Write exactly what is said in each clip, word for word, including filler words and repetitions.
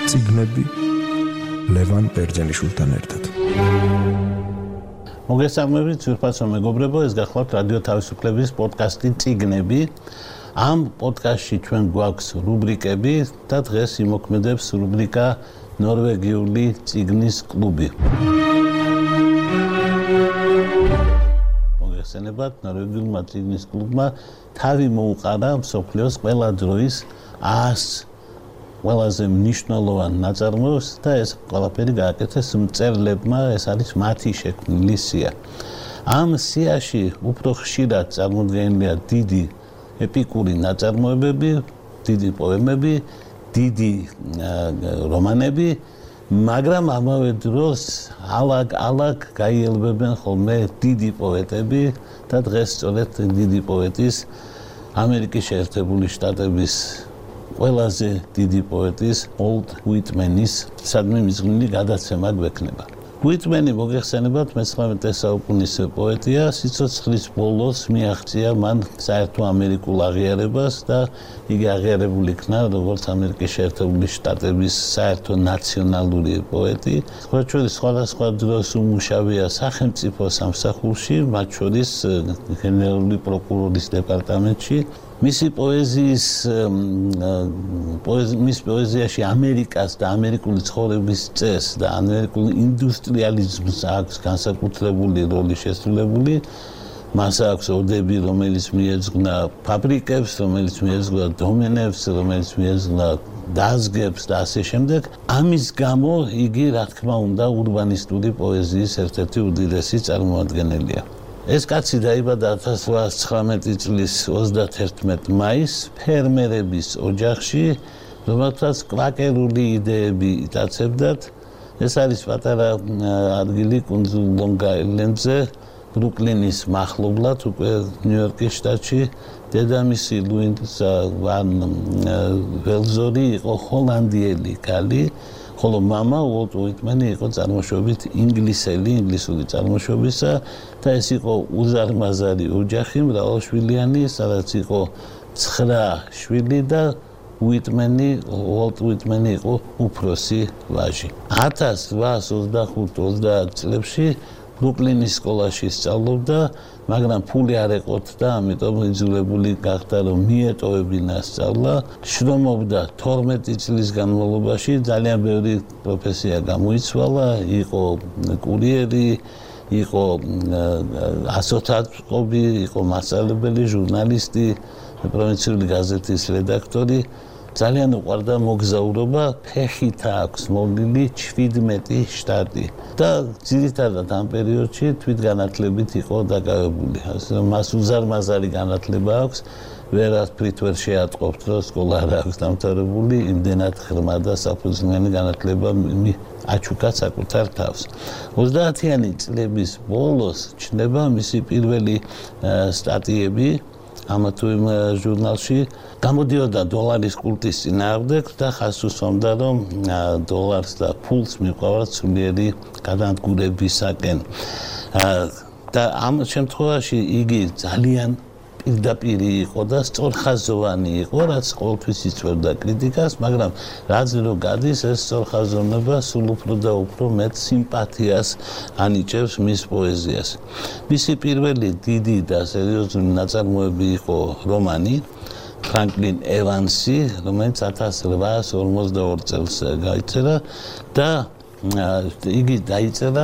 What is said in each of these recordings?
წიგნები ლევან ბერძენიშვილთან ერთად. მოგესალმებით, ძვირფასო მეგობრებო, ეს გახლავთ რადიო თავისუფლების პოდკასტი წიგნები. ამ პოდკასტში ჩვენ გვაქვს რუბრიკები და დღეს იმოქმედებს რუბრიკა ნორვეგიული წიგნის კლუბი. მოგესალმებით, ნორვეგიულმა წიგნის კლუბმა თავი მოუყარა მსოფლიოს ყველა დროის ას ყველაზე მნიშვნელოვან ნაწარმოებს და ეს ყველაფერი გააკეთეს მწერლებმა, ეს არის მათი შექმნილი სია. ამ სიაში უფრო ხშირად წარმოდგენილია დიდი ეპიკური ნაწარმოებები, დიდი პოემები, დიდი რომანები, მაგრამ ამავე დროს ალაგ-ალაგ გაიელბებენ ხოლმე დიდი პოეტები და დღეს სწორედ დიდი პოეტის ამერიკის შეერთებული შტატების ყველაზე დიდი პოეტის ოლდ უიტმენის სადმე მიზღვნილი გადაცემა გვექნება. უიტმენი მოგეხსენებათ მეცხრამეტე საუკუნის პოეტია, სიცოცხლის ბოლოს მიაღწია მან საერთო ამერიკულ აღიარებას და იგი აღიარებული იქნა როგორც ამერიკის შეერთებული შტატების საერთო ნაციონალური პოეტი. სხვა შორის სხვადასხვა დროს უმუშავია სახელმწიფო სამსახურში, მათ შორის გენერალური პროკურორის დეპარტამენტში. მისი პოეზიის მის პოეზიაში ამერიკას და ამერიკული ცხოვრების წესს და ამერიკულ ინდუსტრიალიზმს აქვს განსაკუთრებული როლი შესრულებული. მას აქვს ორდები, რომელიც მიეძღვნა ფაბრიკებს, რომელიც მიეძღვნა დომენებს, რომელიც მიეძღვნა დაზგებს და ასე შემდეგ. ამის გამო იგი, რა თქმა უნდა, ურბანისტური პოეზიის ერთ-ერთი უდიდესი წარმოადგენელია. ეს კაცი დაიბადა ათას რვაას ცხრამეტი წლის ოცდათერთმეტ მაისს ფერმერების ოჯახში, რომელთაც კვაკერული იდეები იტაცებდათ. ეს არის პატარა ადგილი კუნძულ ლონგ-აილენდზე, ბრუკლინის მახლობლად, უკვე ნიუ-იორკის შტატში. დედამისი ლუიზა ვან ველზორი იყო ჰოლანდიელი ქალი, ხოლო მამა უოლტ უიტმენი იყო წარმოშობით ინგლისელი, ინგლისური წარმოშობისა და ეს იყო უზარმაზარი ოჯახი, მრავალშვილიანი, სადაც იყო ცხრა შვილი და უიტმენი, უოლტ უიტმენი იყო უფროსი ვაჟი. ათას რვაას ოცდახუთ ოცდაათ წლებში ბრუკლინის სკოლაში სწავლობდა, მაგრამ ფული არ ეყოთდა, ამიტომ იძულებული გახდა რომ მიეტოვებინა სწავლა. შრომობდა თორმეტი წლის განმავლობაში, ძალიან ბევრი პროფესია გამოიცვალა, იყო კურიერი, იყო ასოთაწყობი, იყო მასწავლებელი, ჟურნალისტი, პროვინციული გაზეთის რედაქტორი. ძალიან უყვარდა მოგზაურობა, ფეხით აქვს მოვლილი ჩვიდმეტი შტატი და ძირითადად ამ პერიოდში თვითგანათლებით იყო დაკავებული. მას უზარმაზარი განათლება აქვს, ვერაფრით ვერ შეატყობთ, რომ სკოლა არ აქვს დამთავრებული, იმდენად ღრმა და საფუძვლიანი განათლება აჩუქა საკუთარ თავს. ოცდაათიანი წლების ბოლოს ჩნდება მისი პირველი სტატიები ამა თუ იმ ჟურნალში. გამოდიოდა დოლარის კულტის წინააღმდეგ და ხაზს უსვამდა, რომ დოლარს და ფულს მიყვარს სულიერი გადანადგურებისაკენ. და ამ შემთხვევაში იგი ძალიან პირდაპირი იყო და სწორხაზოვანი იყო, რაც ყოველთვის იწვევდა კრიტიკას, მაგრამ რაც რო გადის, ეს სწორხაზოვნება სულ უფრო და უფრო მეტ სიმპათიას ანიჭებს მის პოეზიას. მისი პირველი დიდი და სერიოზული ნაწარმოები იყო რომანი ფრანკლინ ევანსი, რომელიც ათას რვაას ორმოცდაორი წელს გაიწერა და იგი დაიწერა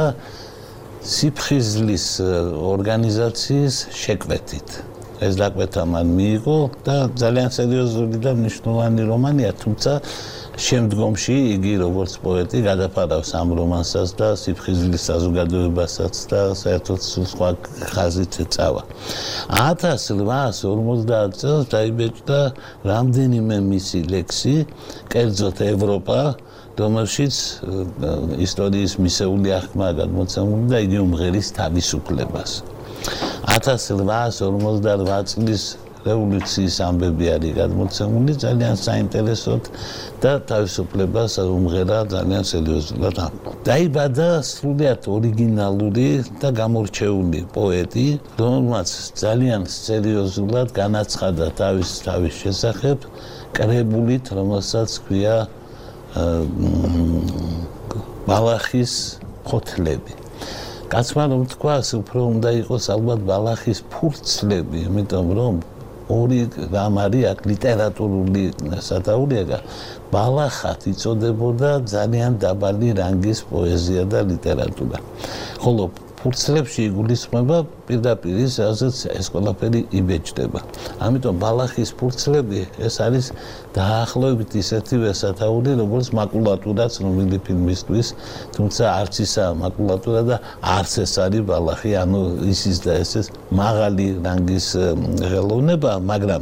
სიფხიზლის ორგანიზაციის შეკვეთით. ეს დაკვეთა მან მიიღო და ძალიან სერიოზული და მნიშვნელოვანი რომანია, თუმცა შემდგომში იგი როგორც პოეტი გადაფარავს ამ რომანსაც და სიფხიზლის საზოგადოებასაც და საერთოდ სულ სხვა ხაზით წავა. ათას რვაას ორმოცდაათ წელს დაიბეჭდა რამდენიმე მისი ლექსი, კერძოდ ევროპა, რომელშიც ისტორიის მისეული აღქმა გადმოცემული და იგი უმღერის თავისუფლებას. ათას რვაას ორმოცდარვა წლის რევოლუციის ამბები არის გადმოცემული ძალიან საინტერესოდ და თავისუფლებას უმღერა ძალიან სერიოზულად. დაიბადა სრულიად ორიგინალური და გამორჩეული პოეტი, რომელმაც ძალიან სერიოზულად განაცხადა თავის თავის შესახებ კრებულით, რომელსაც ქვია ბალახის ხოთლები. კაცმა რომ თქვას, უფრო უნდა იყოს ალბათ ბალახის ფურცლები, იმიტომ რომ ორი რამ არის აქ ლიტერატურული სათაურია, ბალახად იწოდებოდა ძალიან დაბალი რანგის პოეზია და ლიტერატურა. ხოლო ფურცლებში იგულისხმება პირდაპირ ის, რასაც ეს ყველაფერი იბეჭდება. ამიტომ ბალახის ფურცლები ეს არის დაახლოებით ისეთივე სათაური, როგორც მაკულატურაც რომელი ფილმისთვის, თუმცა არც ისაა მაკულატურა და არც ეს არის ბალახი, ანუ ისის და ესეს მაღალი რანგის ხელოვნება, მაგრამ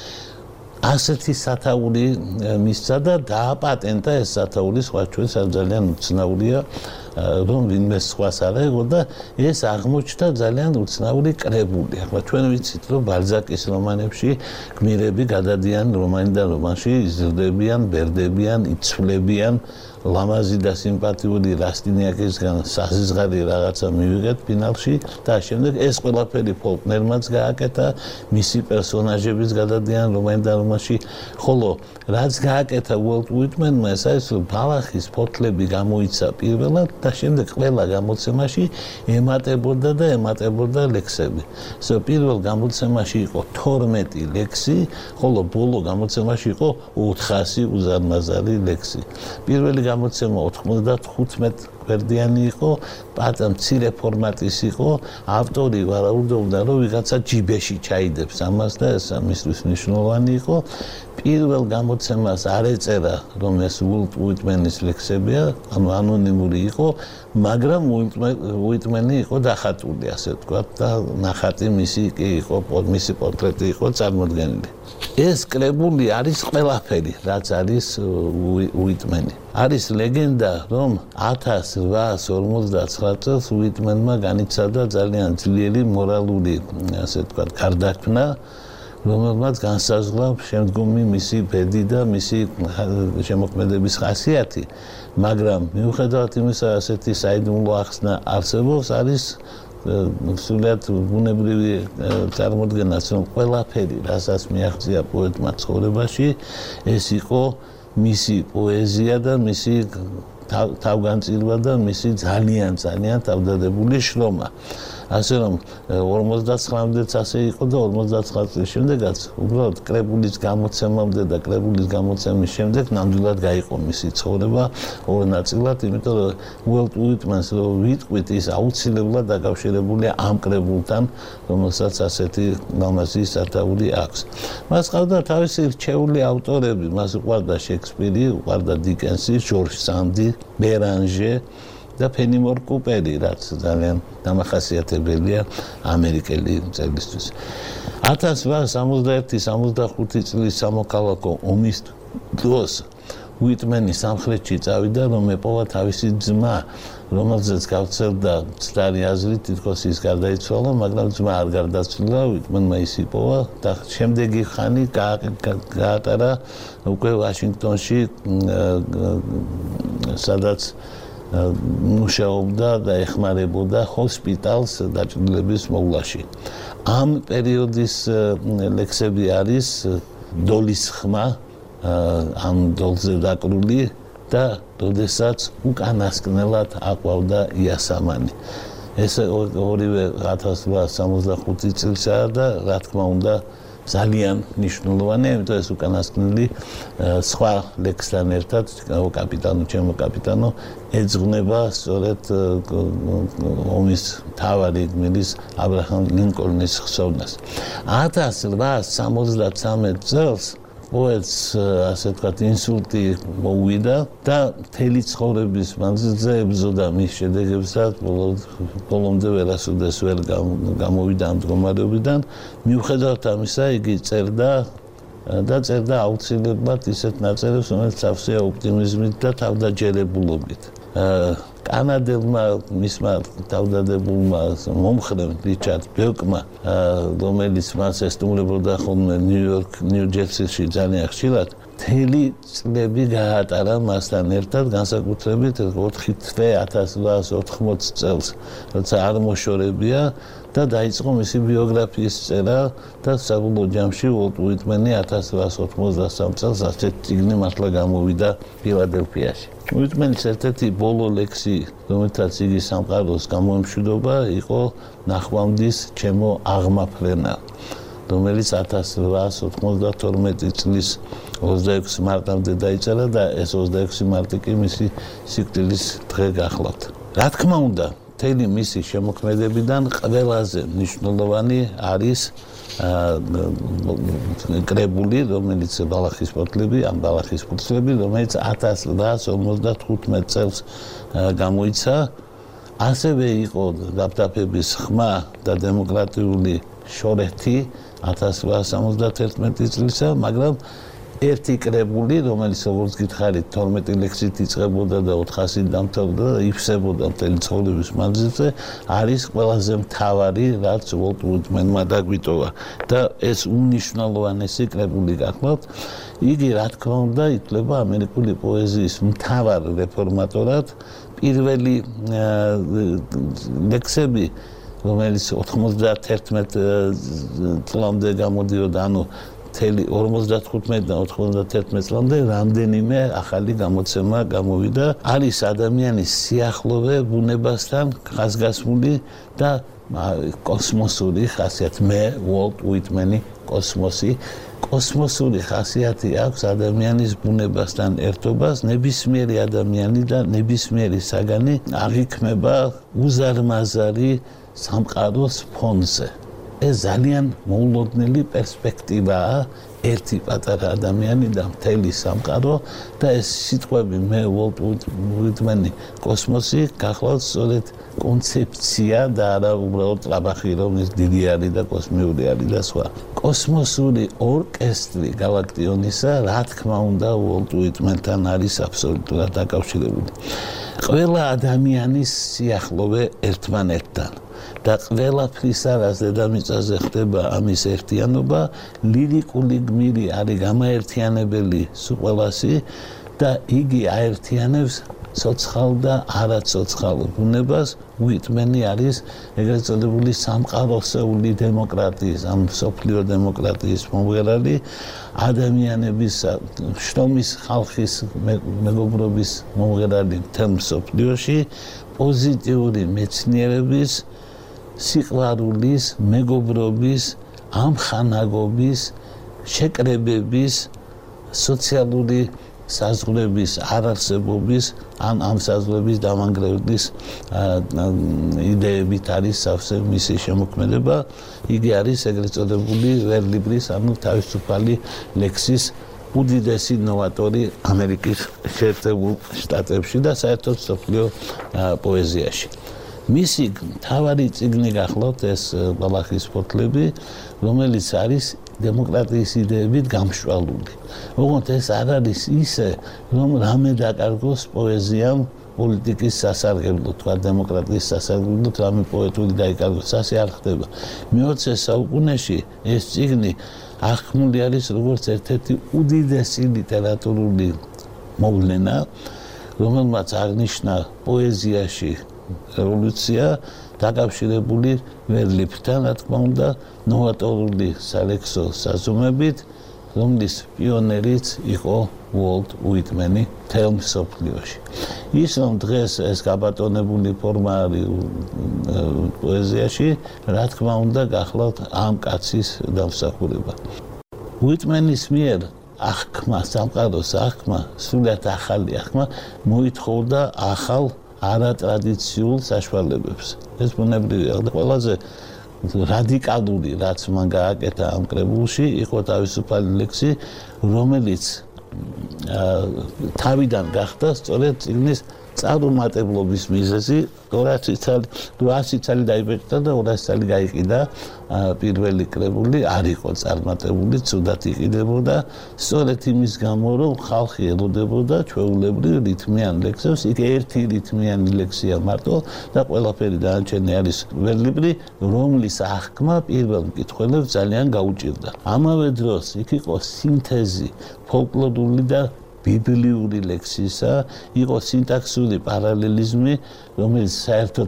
ასეთი სათაური მისცა და დააპატენტა ეს სათაური, სხვა ჩვენს არ ძალიან უცნაურია, რომ ვინმე სხვას არ აიღო და ეს აღმოჩნდა ძალიან უცნაური კრებული. ახლა ჩვენ ვიცით, რომ ბალზაკის რომანებში გმირები გადადიან რომანიდან რომანში, იზრდებიან, ბერდებიან, იცვლებიან, ლამაზი და სიმპათიური რასტინიაკისგან საზღარი რაღაცა მივიღეთ ფინალში და შემდეგ ეს ყველაფერი ფოლკნერმაც გააკეთა, მისი პერსონაჟებიც გადადიან რომანიდან რომანში, ხოლო რაც გააკეთა უოლტ უიტმენმა, ეს არის რომ ბალახის ფოთლები გამოიცა პირველად და შემდეგ ყველა გამოცემაში ემატებოდა და ემატებოდა ლექსები. ესე პირველ გამოცემაში იყო თორმეტი ლექსი, ხოლო ბოლო გამოცემაში იყო ოთხასი უზარმაზარი ლექსი. პირველი გამოცემა ოთხმოცდათხუთმეტ გვერდიანი იყო, პატა მცირე ფორმატის იყო, ავტორი ვარაუდობდა, რომ ვიღაცა ჯიბეში ჩაიდებს ამას და ეს მისთვის მნიშვნელოვანი იყო. პირველ გამოცემას არ ეწერა, რომ ეს უოლტ უიტმენის ლექსებია, ანუ ანონიმური იყო, მაგრამ უიტმენი იყო დახატული, ასე ვთქვათ, და ნახატი მისი კი იყო, მისი პორტრეტი იყო წარმოდგენილი. ეს კრებული არის ყველაფერი, რაც არის უიტმენი. არის ლეგენდა, რომ ათას რვაას ორმოცდაცხრა წელს უიტმენმა განიცადა ძალიან ძლიერი მორალური, ასე ვთქვათ, გარდაქმნა, რომელმაც განსაზღვრა შემდგომი მისი ბედი და მისი შემოქმედების ხასიათი, მაგრამ მიუხედავად იმისა, ასეთი საიდუმლო ახსნა არსებობს, არის სულად ბუნებრივი წარმოდგენაც, რომ ყველაფერი, რასაც მიაღწია პოეტმა ცხოვრებაში, ეს იყო მისი პოეზია და მისი თავგანწირვა და მისი ძალიან ძალიან თავდადებული შრომა. ასე რომ ორმოცდაცხრამდეც ასე იყო და ორმოცდაცხრა წლის შემდეგაც უბრალოდ კრებულის გამოცემამდე და კრებულის გამოცემის შემდეგ ნამდვილად გაიყო მისი ცხოვრება ორ ნაწილად, იმიტომ რომ უოლტ უიტმენს რო ვიტყვით, ის აუცილებლად დაკავშირებულია ამ კრებულთან, რომელსაც ასეთი ლამაზი სათაური აქვს. მას ყავდა თავისი რჩეული ავტორები, მას უყვარდა შექსპირი, უყვარდა დიკენსი, ჟორჟ სანდი, ბერანჟე და ფენიმორ კუპერი, რაც ძალიან დამახასიათებელია ამერიკელი მწერლისთვის. ათას რვაას სამოცდაერთი სამოცდახუთი წლის სამოქალაქო ომის დროს უიტმენი სამხრეთში წავიდა, რომ ეპოვა თავისი ძმა, რომელზეც გავრცელდა მცდარი აზრი, თითქოს ის გარდაიცვალა, მაგრამ ძმა არ გარდაცვლილა, უიტმენმა ის იპოვა და შემდეგი ხანი გაატარა უკვე ვაშინგტონში, სადაც მუშაობდა და ეხმარებოდა ჰოსპიტალს დაჭრილების მოვლაში. ამ პერიოდის ლექსები არის დოლის ხმა, ამ დოლზე დაკრული და როდესაც უკანასკნელად აყვავდა იასამანი. ეს ორივე ათას რვაას სამოცდახუთი წელსაა და რა თქმა უნდა ძალიან მნიშვნელოვანია, იმიტომ ეს უკანასკნელი სხვა ლექსთან ერთად, კაპიტანო, ჩემო კაპიტანო, ეძღვნება სწორედ ომის მთავარი გმირის აბრაჰამ ლინკოლნის ხსოვნას. ათას რვაას სამოცდათვრამეტ წელს პოეტს, ასე ვთქვათ, ინსულტი მოუვიდა და მთელი ცხოვრების მანძილზე ებრძოდა მის შედეგებსაც, ბოლომდე ვერასოდეს ვერ გამოვიდა ამ მდგომარეობიდან. მიუხედავად ამისა, იგი წერდა და წერდა აუცილებლად ისეთ ნაწერებს, რომელიც სავსეა ოპტიმიზმით და თავდაჯერებულობით. კანადელმა მისმა თავდადებულმა მომხრემ რიჩარდ ბეკმა, რომელიც მას ესტუმრებოდა ხოლმე ნიუ-იორკ, ნიუ-ჯერსიში ძალიან ხშირად, მთელი წლები გაატარა მასთან ერთად, განსაკუთრებით ოთხი თვე ათას რვაას ოთხმოცი წელს, როცა არ მოშორებია და დაიწყო მისი ბიოგრაფიის წერა და საბოლოო ჯამში უოლტ უიტმენი ათას რვაასი ოცდასამი წელს ასეთ წიგნი მართლა გამოვიდა ფილადელფიაში. უიტმენის ერთ-ერთი ბოლო ლექსი, რომელთაც იგი სამყაროს გამოემშვიდობა, იყო ნახვამდის ჩემო აღმაფრენა, რომელიც ათას რვაასი ოცდათორმეტი წლის ოცდაექვსი მარტამდე დაიწერა და ეს ოცდაექვსი მარტი კი მისი სიკვდილის დღე გახლავთ. რა თქმა უნდა, მთელი მისი შემოქმედებიდან ყველაზე მნიშვნელოვანი არის კრებული, რომელიც ბალახის ფოთლები, ამ ბალახის ფოთლები, რომელიც ათას რვაასი ორმოცდათხუთმეტ წელს გამოიცა. ასევე იყო დაპტაპების ხმა და დემოკრატიული შორეთი ათას რვაასი სამოცდათერთმეტი წლისა, მაგრამ ერთი კრებული, რომელიც როგორც გითხარით, თორმეტი ლექსით იწყებოდა და ოთხასი დამთავრდა და იფსებოდა მთელი ცხოვრების მანძილზე, არის ყველაზე მთავარი, რაც უოლტ უიტმენმა დაგვიტოვა და ეს უნიშნულოვანესი კრებული გახლავთ. იგი, რა თქმა უნდა, ითვლება ამერიკული პოეზიის მთავარ რეფორმატორად. პირველი ლექსები, რომელიც ოთხმოცდათერთმეტ წლამდე გამოდიოდა, ანუ მთელი ორმოცდათხუთმეტი და ოთხმოცდათერთმეტ წლამდე რამდენიმე ახალი გამოცემა გამოვიდა. არის ადამიანის სიახლოვე ბუნებასთან ხაზგასმული და კოსმოსური ხასიათი. მე უოლტ უიტმენი კოსმოსი კოსმოსური ხასიათი აქვს ადამიანის ბუნებასთან ერთობას. ნებისმიერი ადამიანი და ნებისმიერი საგანი აღიქმება უზარმაზარი სამყაროს ფონზე. ეს ძალიან მოულოდნელი პერსპექტივაა, ერთი პატარა ადამიანი და მთელი სამყარო და ეს სიტყვები მე უოლტ უიტმენი კოსმოსი გახლავთ სწორედ კონცეფცია და არა უბრალოდ ტრაბახი, რომ ის დიდი არის და კოსმიური არის და სხვა. კოსმოსური ორკესტრი გალაქტიონისა, რა თქმა უნდა, უოლტ უიტმენთან არის აბსოლუტურად დაკავშირებული. ყველა ადამიანის სიახლოვე ერთმანეთთან და ყველაფრის არას დედამიწაზე ხდება ამის ერთიანობა, ლირიკული გმირი არის გამაერთიანებელი სულ-ყველასი და იგი აერთიანებს ცოცხალ და არაცოცხალ ბუნებას. უიტმენი არის ეგრეთ წოდებული სამყაროსეული დემოკრატიის, ამ მსოფლიო დემოკრატიის მომღერალი, ადამიანების შრომის ხალხის მეგობრობის მომღერალი მთელ მსოფლიოში, პოზიტიური მეცნიერების, სიყვარულის, მეგობრობის, ამხანაგობის, შეკრებების, სოციალური საზღვრების არარსებობის, ან ამ საზღვრების დამანგრევლის იდეებით არის სავსე მისი შემოქმედება. იგი არის ეგრეთ წოდებული ვერლიბრის, ანუ თავისუფალი ლექსის უდიდესი ნოვატორი ამერიკის შეერთებულ შტატებში და საერთოდ მსოფლიო პოეზიაში. მისი მთავარი წიგნი გახლავთ ეს ბალახის ფოთლები, რომელიც არის დემოკრატიის იდეებით გამშვალული. ოღონდ ეს არ არის ისე, რომ რამე დაკარგოს პოეზიამ პოლიტიკის სასარგებლოდ, თქვა დემოკრატიის სასარგებლოდ, რამე პოეტური დაიკარგოს, ასე არ ხდება. მეოცე საუკუნეში ეს წიგნი აღქმული არის როგორც ერთ-ერთი უდიდესი ლიტერატურული მოვლენა, რომელმაც აღნიშნა პოეზიაში რევოლუცია დაკავშირებული ვერლიბთან, რა თქმა უნდა, ნოვატორული სალექსო საზომებით, რომლის პიონერიც იყო უოლტ უიტმენი მთელ მსოფლიოში. ის რომ დღეს ეს გაბატონებული ფორმა არის პოეზიაში, რა თქმა უნდა, გახლავთ ამ კაცის დამსახურება. უიტმენის მიერ აღქმა, სამყაროს აღქმა, სრულიად ახალი აღქმა მოითხოვდა ახალ არატრადიციულ საშუალებებს. ეს ბუნებრივია და ყველაზე რადიკალური, რაც მან გააკეთა ამ კრებულში, იყო თავისუფალი ლექსი, რომელიც თავიდან გახდა სწორედ წიგნის წარუმატებლობის მიზეზი. რვაასი წელი დაიბეჭდა და ორასი წელი გაიყიდა პირველი კრებული, არ იყო წარმატებული, ცუდად იყიდებოდა, სწორედ იმის გამო, რომ ხალხი ელოდებოდა ჩვეულებრივ რითმიან ლექსებს. იქ ერთი რითმიანი ლექსია მარტო და ყველაფერი დანარჩენი არის ვერლიბრი, რომლის აღქმა პირველ მკითხველებს ძალიან გაუჭირდა. ამავე დროს იქ იყო სინთეზი ფოლკლორული და ბიბლიური ლექსისა, იყო სინტაქსური პარალელიზმი, რომელიც საერთოდ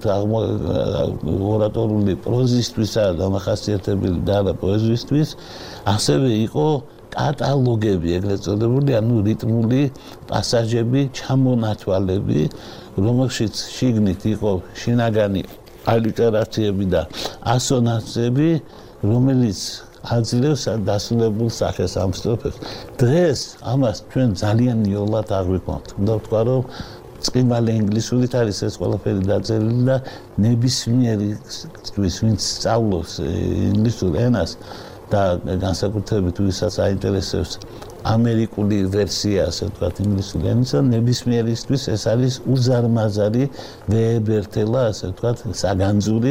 ორატორული პროზისთვისაა დამახასიათებელი და არა პოეზიისთვის, ასევე იყო კატალოგები, ეგრეთ წოდებული, ანუ რიტმული პასაჟები, ჩამონათვალები, რომელშიც შიგნით იყო შინაგანი ალიტერაციები და ასონანსები, რომელიც აძლევს დასრულებულ სახეს ამ სტროფებს. დღეს ამას ჩვენ ძალიან იოლად აღვიქვამთ. უნდა ვთქვა, რომ წყიმალი ინგლისურით არის ეს ყველაფერი დაწერილი და ნებისმიერი ვინც სწავლობს ინგლისურ ენას და განსაკუთრებით ვისაც აინტერესებს ამერიკული ვერსია, ასე ვთქვათ, ინგლისური ენისა, ნებისმიერისთვის ეს არის უზარმაზარი ვეებერთელა, ასე ვთქვათ, საგანძური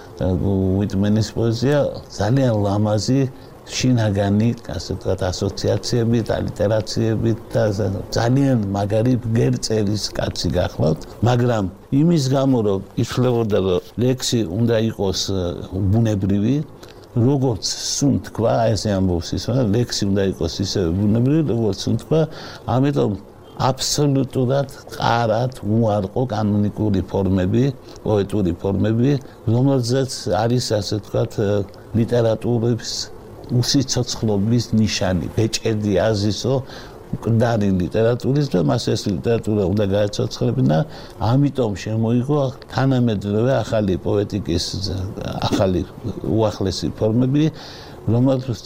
უიტმენის პოეზია, ძალიან ლამაზი შინაგანი, ასე ვთქვათ, ასოციაციებით, ალიტერაციებით და ძალიან მაგარი გერწერის კაცი გახლავთ, მაგრამ იმის გამო, რომ იშლებოდა, რომ ლექსი უნდა იყოს ბუნებრივი, როგორც სულ თქვა, ესე ამბობს ის, ლექსი უნდა იყოს ისე ბუნებრივი, როგორც სულ თქვა, ამიტომ აბსოლუტურად ყარად უარყო კანონიკური ფორმები, პოეტური ფორმები, რომელზეც არის, ასე ვთქვათ, ლიტერატურის უსიცოცხლობის ნიშანი, ბეჭედი აზისო მკვდარი ლიტერატურის და მას ეს ლიტერატურა უნდა გაეცოცხლებინა, ამიტომ შემოიღო თანამედროვე ახალი პოეტიკის ახალი უახლესი ფორმები, რომელთაც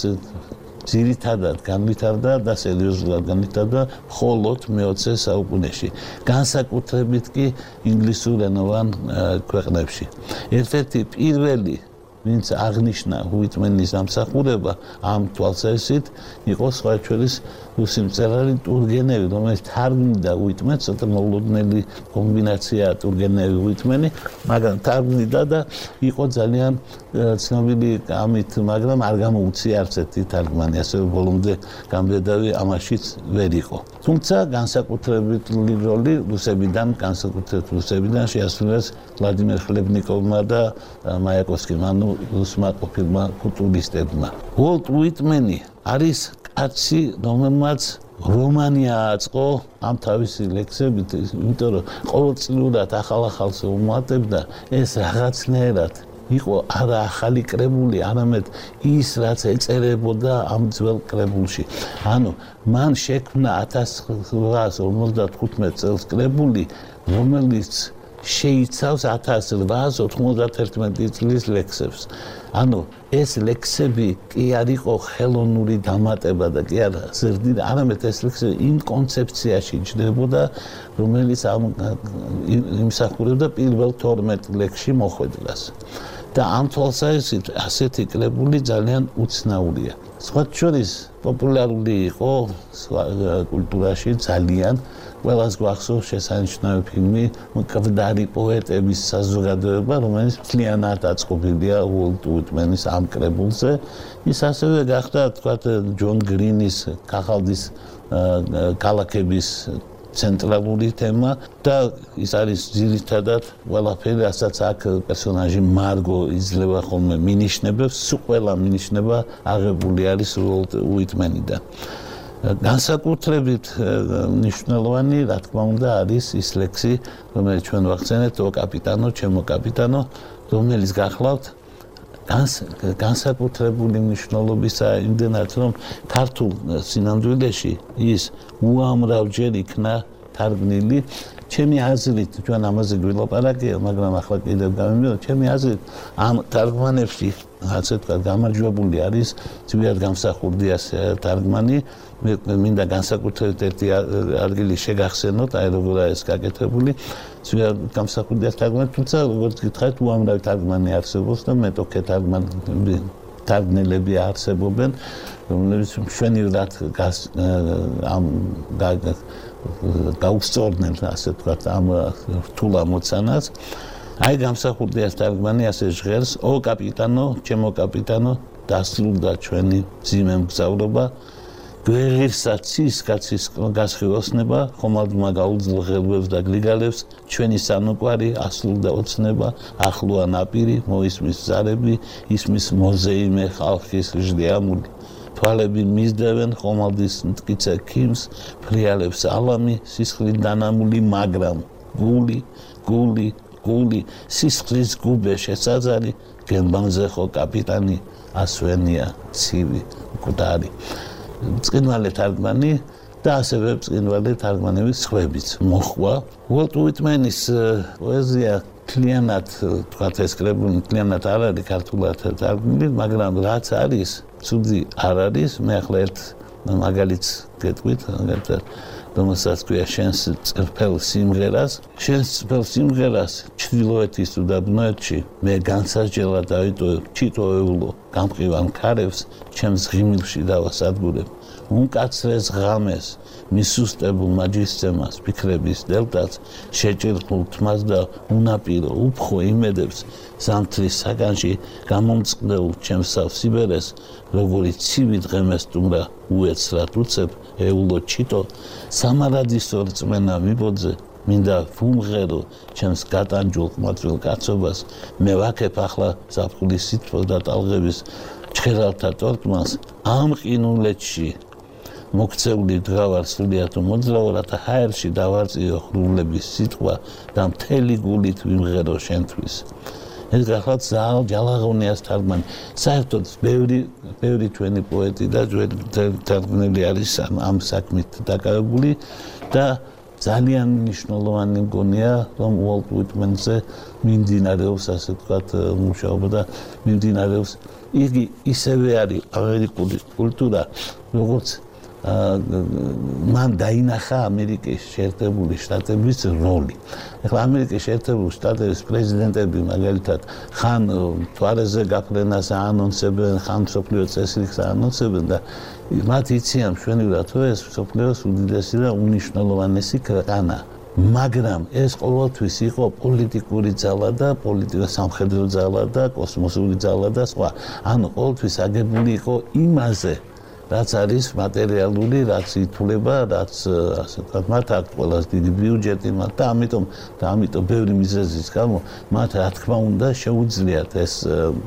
ძირითადად განვითარდა და სერიოზულად განვითარდა მხოლოდ მეოცე საუკუნეში, განსაკუთრებით კი ინგლისურენოვან ქვეყნებში. ერთ-ერთი პირველი ვინც აღნიშნა უიტმენის დამსახურება ამ თვალსაზრისით იყო სხვა შორის რუსი მწერალი ტურგენევი, რომელიც თარგმნიდა უიტმენს, ცოტა მოულოდნელი კომბინაციაა ტურგენევი უიტმენი, მაგრამ თარგმნიდა და იყო ძალიან ცნობილი ამით, მაგრამ არ გამოუცია არც ერთი თარგმანი, ასევე ბოლომდე გამბედავი ამაშიც ვერ იყო. თუმცა განსაკუთრებული როლი რუსებიდან, განსაკუთრებით რუსებიდან შეასრულეს ვლადიმერ ხლებნიკოვმა და მაიაკოვსკიმ, ანუ რუსმა ყოფილმა ფუტურისტებმა. უოლტ უიტმენი არის კაცი, რომელმაც რომანია აწყო ამ თავისი ლექსებით, იმიტომ რომ ყოველწლიურად ახალ-ახალს უმატებდა, ეს რაღაცნაირად იყო არა ახალი კრებული, არამედ ის, რაც ეწერებოდა ამ ძველ კრებულში. ანუ მან შექმნა ათას რვაას ორმოცდათხუთმეტ წელს კრებული, რომელიც შეიცავს ათას რვაას ოთხმოცდაათერთმეტი წლის ლექსებს. ანუ ეს ლექსები კი არ იყო ხელოვნური დამატება და კი არა ზრდიდა, არამედ ეს ლექსები იმ კონცეფციაში ჯდებოდა, რომელიც ამ იმსახურებდა პირველ თორმეტ ლექსში მოხვედრას. და ამ თვალსაზრისით ასეთი კრებული ძალიან უცნაურია. სხვათა შორის პოპულარული იყო კულტურაში ძალიან. ყველას გვახსოვს შესანიშნავი ფილმი მკვდარი პოეტების საზოგადოება, რომელიც მთლიანად აწყობილია უოლტ უიტმენის ამ კრებულზე. ის ასევე გახდა, თქვათ, ჯონ გრინის ქაღალდის ქალაქების ცენტრალური თემა და ის არის ძირითადად ყველაფერი, რასაც აქ პერსონაჟი მარგო იძლევა ხოლმე მინიშნებებს, სულ ყველა მინიშნება აღებული არის უოლტ უიტმენიდან. განსაკუთრებით მნიშვნელოვანი, რა თქმა უნდა, არის ის ლექსი, რომელიც ჩვენ ვახსენეთ, ო კაპიტანო, ჩემო კაპიტანო, რომელიც გახლავთ განსაკუთრებული მნიშვნელობისაა იმდენად, რომ ქართულ სინამდვილეში ის უამრავჯერ იქნა თარგმნილი. ჩემი აზრით, ჩვენ ამაზე გვილაპარაკია, მაგრამ ახლა კიდევ გამიმეორე, ჩემი აზრით, ამ თარგმანებში, ასე ვთქვათ, გამარჯვებული არის ძლიერ გამსახურდიას თარგმანი. მე მინდა განსაკუთრებით ერთი ადგილი შეგახსენოთ, აი როგორაა ეს გაკეთებული, ძლიერ გამსახურდიას თარგმანი, თუმცა როგორც გითხარით, უამრავი თარგმანი არსებობს და მეტოქე თარგმანები თარგმნელები არსებობენ, რომლებიც მშვენივრად ამ გაუსწორდნენ, ასე ვთქვათ, ამ რთულ ამოცანას. აი გამსახურდიას თარგმანი ასე ჟღერს: ო კაპიტანო, ჩემო კაპიტანო, დასრულდა ჩვენი მძიმე მგზავრობა, გვეღირსა ცის კაცის გასხივოსნება, ხომალდმა გაუძლო ღელვებს და გლიგალებს, ჩვენი სანუკვარი ასრულდა ოცნება, ახლოა ნაპირი, მოისმის ზარები, ისმის მოზეიმე ხალხის ჟდიამული. თვალები მისდევენ ხომალდის მტკიცე ქიმს, ფრიალებს ალამი, სისხლით დანამული, მაგრამ გული, გული, გული, სისხლის გუბე შესაძალი, გემბანზე ხო კაპიტანი ასვენია ცივი მკვდარი. ბრწყინვალე თარგმანი და ასევე ბრწყინვალე თარგმანების სხვებიც მოხვა. უოლტ უიტმენის პოეზია მთლიანად თქვათ ეს კრებული მთლიანად არ არის ქართულად თარგმნილი, მაგრამ რაც არის, ცუდი არ არის. მე ახლა ერთ მაგალითს გეტყვით, მაგალითად რომელსაც ქვია შენს წრფელ სიმღერას. შენს წრფელ სიმღერას ჩრდილოეთის უდაბნოეთში მე განსასჯელად დავიტოვებ ჩიტოეულო გამყივან ქარებს ჩემს ღიმილში დავასადგურებ. უნკაცრეს ღამეს მისუსტებულ მაჯისცემას ფიქრების დელტაც შეჭირხულ თმას და უნაპირო უფხო იმედებს ზამთრის საგანში გამომწყდეულ ჩემსავ სიბერეს როგორი ცივი დღემეს სტუმრა უეცრად უცებ ეულო ჩიტო სამარადისო რწმენა მიბოძე მინდა ვუმღერო ჩემს გატანჯულ ყმაწვილ კაცობას მე ვაქებ ახლა ზაფხულის სითბოს და ტალღების ჩხერალთა ტორტმას ამ ყინულეთში მოქცეული დღავარ სულიათ მოძრავ რათა ჰაერში დავარწიო ხრულების სიტყვა და მთელი გულით ვიმღერო შენთვის. ეს გახლავთ ზაალ ჯალაღონიას თარგმანი. საერთოდ ბევრი ბევრი ჩვენი პოეტი და ძველი თარგმნელი არის ამ საქმით დაკავებული და ძალიან მნიშვნელოვანი მგონია რომ უოლტ უიტმენზე მიმდინარეობს ასე ვთქვათ მუშაობა და მიმდინარეობს იგი ისევე არის ამერიკული კულტურა როგორც მან დაინახა ამერიკის შეერთებული შტატების როლი. ეხლა ამერიკის შეერთებული შტატების პრეზიდენტები მაგალითად ხან თვალეზე გაფრენას აანონსებენ, ხან მსოფლიო წესრიგს აანონსებენ და მათ იციან მშვენივრად რომ ეს მსოფლიოს უდიდესი და უნიშნელოვანესი ქვეყანა. მაგრამ ეს ყოველთვის იყო პოლიტიკური ძალა და პოლიტიკური სამხედრო ძალა და კოსმოსური ძალა და სხვა. ანუ ყოველთვის აგებული იყო იმაზე რაც არის მატერიალური, რაც ითვლება, რაც ასე ვთქვათ, მათ აქვს ყველაზე დიდი ბიუჯეტი მათ და ამიტომ და ამიტომ ბევრი მიზეზის გამო მათ რა თქმა უნდა შეუძლიათ ეს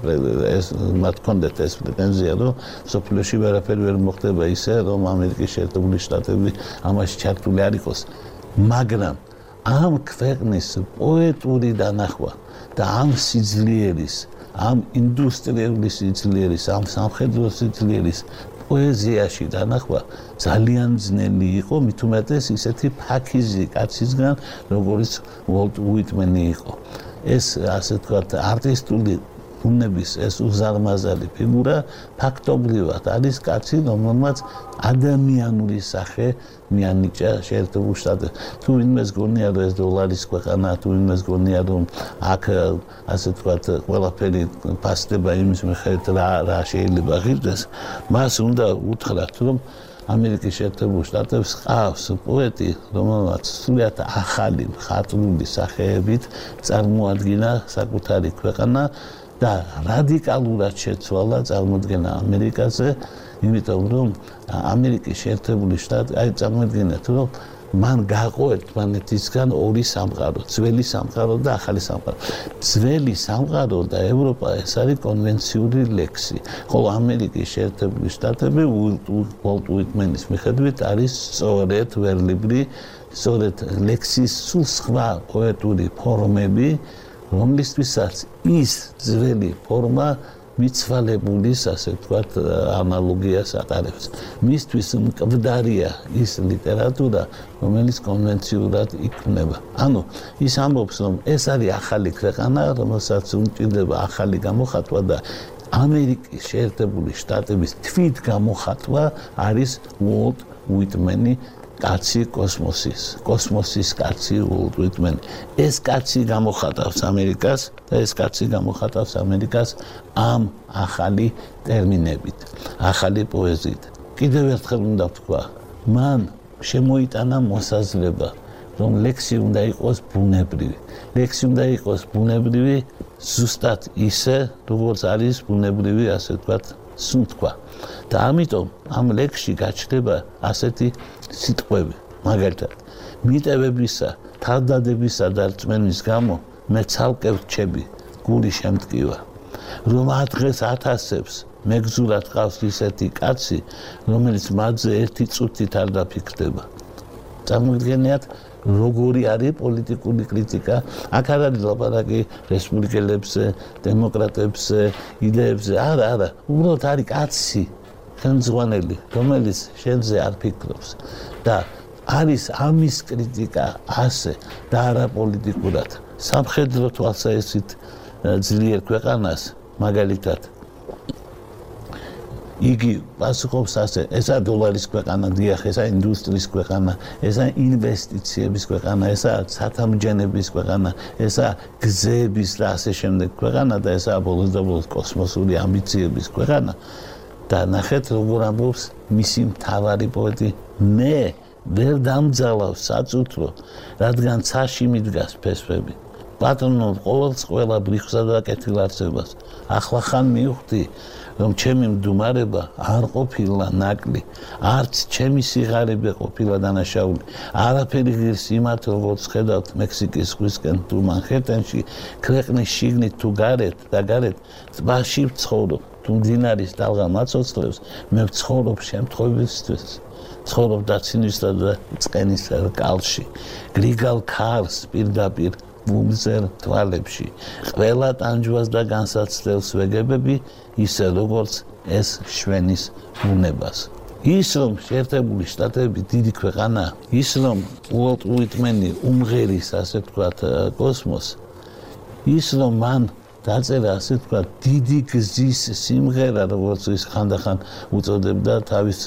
ეს მათ ჰქონდათ ეს პრეტენზია, რომ სოფლიოში ვერაფერი ვერ მოხდება ისე, რომ ამერიკის შეერთებული შტატები ამაში ჩართული არ იყოს. მაგრამ ამ ქვეყნის პოეტური დანახვა და ამ სიძლიერის, ამ ინდუსტრიული სიძლიერის, ამ სამხედრო სიძლიერის პოეზიაში დანახვა ძალიან ძნელი იყო, მით უმეტეს ისეთი ფაქიზი კაცისგან, როგორც უოლტ უიტმენი იყო. ეს ასე ვთქვათ, არტისტული ბუნების ეს უზარმაზარი ფიგურა ფაქტობრივად არის კაცი, რომელმაც ადამიანური სახე მიანიჭა შეერთებულ შტატებში. თუ ვინმეს გონია, რომ ეს დოლარის ქვეყანა, თუ ვინმეს გონია, რომ აქ ასე ვთქვათ, ყველაფერი ფასდება იმის მიხედვით, რა რა შეიძლება ღირდეს, მას უნდა უთხრათ, რომ ამერიკის შეერთებულ შტატებში ყავს პოეტი, რომელმაც სრულიად ახალი მხატვრული სახეებით წარმოადგინა საკუთარი ქვეყანა და რადიკალურად შეცვალა წარმოდგენა ამერიკაზე, იმიტომ რომ ამერიკის შეერთებული შტატი, აი წარმოიდგინეთ, რომ მან გაყო ერთმანეთისგან ორი სამყარო, ძველი სამყარო და ახალი სამყარო. ძველი სამყარო და ევროპა ეს არის კონვენციური ლექსი, ხოლო ამერიკის შეერთებული შტატები უოლტ უიტმენის მიხედვით არის სწორედ ვერლიბრი, სწორედ ლექსის სულ სხვა პოეტური ფორმები, რომლისთვისაც ის ძველი ფორმა მიცვალებულის, ასე ვთქვათ, ანალოგიას ატარებს. მისთვის მკვდარია ის ლიტერატურა, რომელიც კონვენციურად იქმნება. ანუ ის ამბობს, რომ ეს არის ახალი ქვეყანა, რომელსაც უმჭირდება ახალი გამოხატვა და ამერიკის შეერთებული შტატების თვით გამოხატვა არის უოლტ უიტმენი კაცი კოსმოსის, კოსმოსის კაცი უოლტ უიტმენი. ეს კაცი გამოხატავს ამერიკას და ეს კაცი გამოხატავს ამერიკას ამ ახალი ტერმინებით, ახალი პოეზიით. კიდევ ერთხელ უნდა ვთქვა, მან შემოიტანა მოსაზრება, რომ ლექსი უნდა იყოს ბუნებრივი. ლექსი უნდა იყოს ბუნებრივი ზუსტად ისე, როგორც არის ბუნებრივი, ასე ვთქვათ, სუნთქვა. და ამიტომ ამ ლექსში გაჩნდება ასეთი სიტყვები, მაგალითად, მიტევებისა, თავდადებისა და რწმენის გამო მე ცალკე ვრჩები, გული შემტკივა, რომ ადღეს ათასებს მეგზურად ყავს ისეთი კაცი, რომელიც მათზე ერთი წუთით არ დაფიქრდება. Წარმოგიდგენიათ, როგორი არის პოლიტიკური კრიტიკა? აქ არ არის ლაპარაკი რესპუბლიკელებზე, დემოკრატებზე, იდეებზე. არა, არა, უბრალოდ არის კაცი, ხელმძღვანელი, რომელიც შენზე არ ფიქრობს და არის ამის კრიტიკა ასე და არა პოლიტიკურად. სამხედრო თვალსაზრისით ძლიერ ქვეყანას, მაგალითად იგი პასუხობს ასე, ესა დოლარის ქვეყანა, დიახ, ესა ინდუსტრიის ქვეყანა, ესა ინვესტიციების ქვეყანა, ესა სათამბჯენების ქვეყანა, ესა გზების და ასე შემდეგ ქვეყანა და ესა ბოლოს და ბოლოს კოსმოსური ამბიციების ქვეყანა. და ნახეთ, როგორ ამბობს მისი მთავარი პოეტი, მე ვერ დამძალავს საწუთრო, რადგან ცაში მიდგას ფესვები. პატრონო ყოველს ყველა ბრიხსა და კეთილარწებას. ახლა ხან მივხვდი, რომ ჩემი მდუმარება არ ყოფილა ნაკლი, არც ჩემი სიღარიბე ყოფილა დანაშაული. არაფერი ღირს იმათ, როგორც ხედავთ მექსიკის ზღვისკენ თუ მანჰეტენში, ქვეყნის შიგნით თუ გარეთ და გარეთ, ტბაში ვცხოვრობ, თუ მდინარის დალღა მაცოცხლებს, მე ვცხოვრობ შემთხვევისთვის. ცხოვრობ დაცინვისა და წყენის რკალში, გრიგალ ქარს პირდაპირ ბუმზერ თვალებში, ყველა ტანჯვას და განსაცდელს ვეგებები, ისე როგორც ეს შვენის ბუნებას. ის რომ შეერთებული შტატები დიდი ქვეყანაა, ის რომ უოლტ უიტმენი უმღერის, ასე ვთქვათ, კოსმოსს, ის რომ მან დაწერა, ასე ვთქვათ, დიდი გზის სიმღერა, როგორც ის ხანდახან უწოდებდა თავის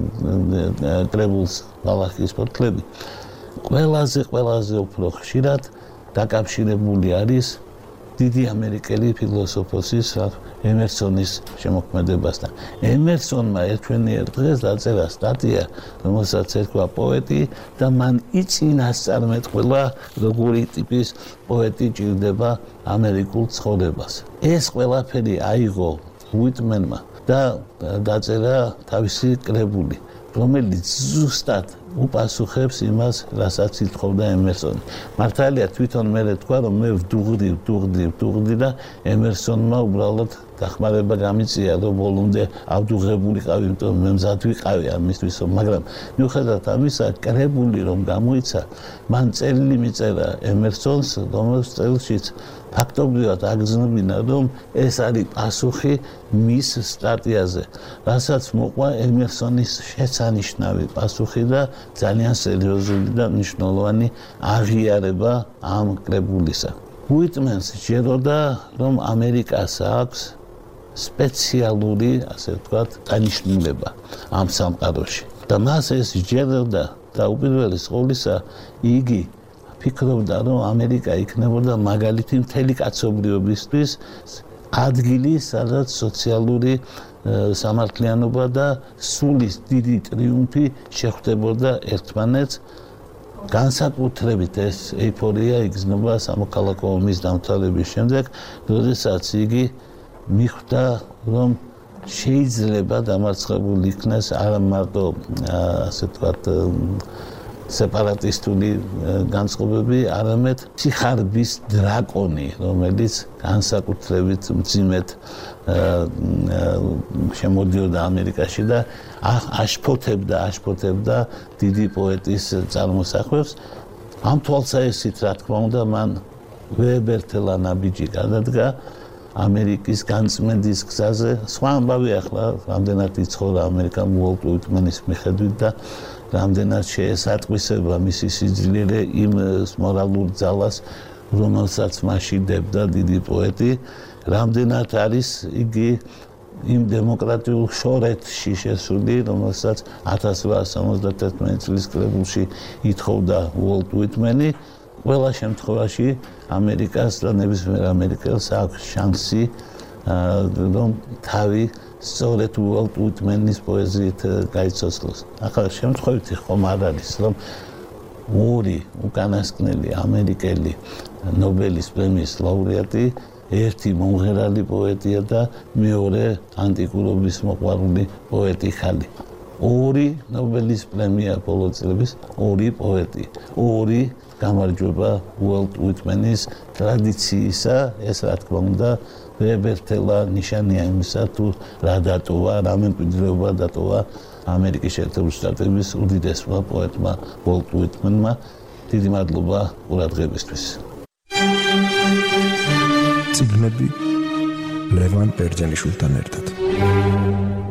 კრებულს ბალახის ფოთლები. ყველაზე ყველაზე უფრო ხშირად დაკავშირებული არის დიდი ამერიკელი ფილოსოფოსის ემერსონის შემოქმედებასთან. ემერსონმა ერთვენიერ დღეს დაწერა სტატია, რომელსაც ერქვა პოეტი და მან იწინასწარმეტყველა, როგორი ტიპის პოეტი ჭირდება ამერიკულ ცხოვრებას. ეს ყველაფერი აიღო უიტმენმა და დაწერა თავისი კრებული, რომელიც ზუსტად უპასუხებს იმას, რასაც ითხოვდა ემერსონი. მართალია თვითონ მე თქვა, რომ მე ვდუღდი, ვდუღდი, ვდუღდი და ემერსონმა უბრალოდ დახმარება გამიწია, რომ ბოლომდე ავდუღებულიყავი, იმიტომ რომ მე მზად ვიყავი ამისთვის, მაგრამ მიუხედავად ამისა, კრებული რომ გამოიცა, მან წერილი მიწერა ემერსონს, რომელიც წელშიც ფაქტობრივად აგრძნობინა, რომ ეს არის პასუხი მის სტატიაზე, რასაც მოყვა ემერსონის შესანიშნავი პასუხი და ძალიან სერიოზული და მნიშვნელოვანი აღიარება ამ კრებულისა. უიტმენს ჯეროდა, რომ ამერიკას აქვს სპეციალური, ასე ვთქვათ, დანიშნულება ამ სამყაროში. და მას ეს ჯეროდა და უპირველეს ყოვლისა იგი ფიქრობდა, რომ ამერიკა იქნებოდა მაგალითი მთელი კაცობრიობისთვის ადგილი, სადაც სოციალური სამართლიანობა და სულის დიდი ტრიუმფი შეხვდებოდა ერთმანეთს. განსაკუთრებით ეს ეიფორია იგრძნობა სამოქალაქო ომის დამთავრების შემდეგ, როდესაც იგი მიხვდა, რომ შეიძლება დამარცხებული იქნეს არა მარტო ასე ვთქვათ სეპარატისტული განწყობები, არამედ სიხარბის დრაკონი, რომელიც განსაკუთრებით მძიმედ შემოდიოდა ამერიკაში და აშფოთებდა, აშფოთებდა დიდი პოეტის წარმოსახვევს. ამ თვალსაზრისით, რა თქმა უნდა, მან ვეებერთელა ნაბიჯი გადადგა ამერიკის განწმენდის გზაზე. სხვა ამბავი ახლა რამდენად იცხოვრა ამერიკა უოლტ უიტმენის მიხედვით და რამდენად შეესატყვისება მისი სიძლიერე იმ მორალურ ძალას, რომელსაც მაშინდებდა დიდი პოეტი, რამდენად არის იგი იმ დემოკრატიულ შორეთში შესული, რომელსაც ათას რვაას სამოცდათერთმეტი წლის კრებულში ითხოვდა უოლტ უიტმენი. ყველა შემთხვევაში ამერიკას და ნებისმიერ ამერიკელს აქვს შანსი, რომ თავი სწორედ უოლტ უიტმენის პოეზიით გაიცოცხლოს. ახლა შემთხვევითი ხომ არ არის, რომ ორი უკანასკნელი ამერიკელი ნობელის პრემიის ლაურეატი, ერთი მომღერალი პოეტია და მეორე ანტიკურობის მოყვარული პოეტი ხალი. ორი ნობელის პრემია ბოლო წლების, ორი პოეტი, ორი გამარჯვება უოლტ უიტმენის ტრადიციისა, ეს რა თქმა უნდა ვებერთელა ნიშანია იმისა, თუ რა დატოვა, რა მემკვიდრეობა დატოვა ამერიკის შეერთებული შტატების უდიდესმა პოეტმა უოლტ უიტმენმა. დიდი მადლობა ყურადღებისთვის. წიგნები ლევან ბერძენიშვილთან ერთად.